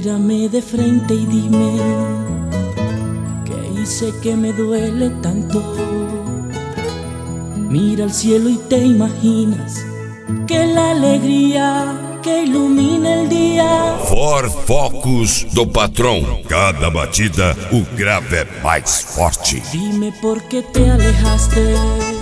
Mírame de frente y dime ¿qué hice que me duele tanto? Mira al cielo y te imaginas que la alegria que ilumina el dia. Ford Focus do patrão. Cada batida o grave é mais forte. Dime por qué te alejaste,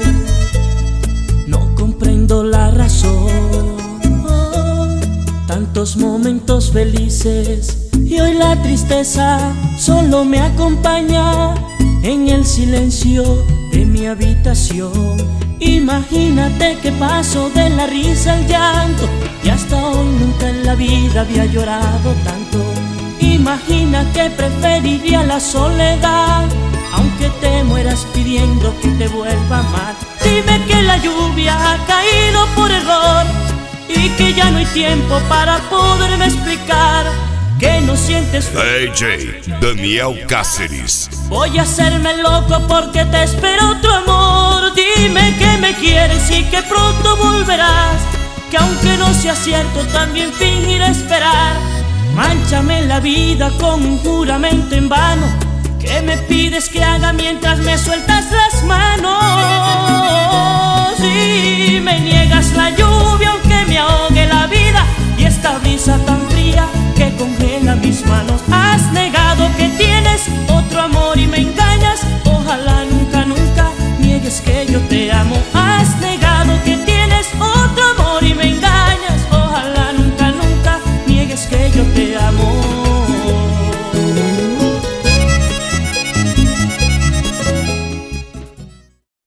no comprendo la razón. Tantos momentos felices y hoy la tristeza solo me acompaña en el silencio de mi habitación. Imagínate que paso de la risa al llanto y hasta hoy nunca en la vida había llorado tanto. Imagina que preferiría la soledad, aunque te mueras pidiendo que te vuelva a amar. Dime que la lluvia ha caído por error y que ya no hay tiempo para poderme explicar que no sientes. DJ Daniel Cáceres. Voy a hacerme loco porque te espero otro amor. Dime que me quieres y que pronto volverás, que aunque no sea cierto también fingiré esperar. Mánchame la vida con un juramento en vano que me pides que haga mientras me sueltas las manos. Y me niegas la lluvia aunque me ahogue la vida y esta brisa tan fría que congela mis manos.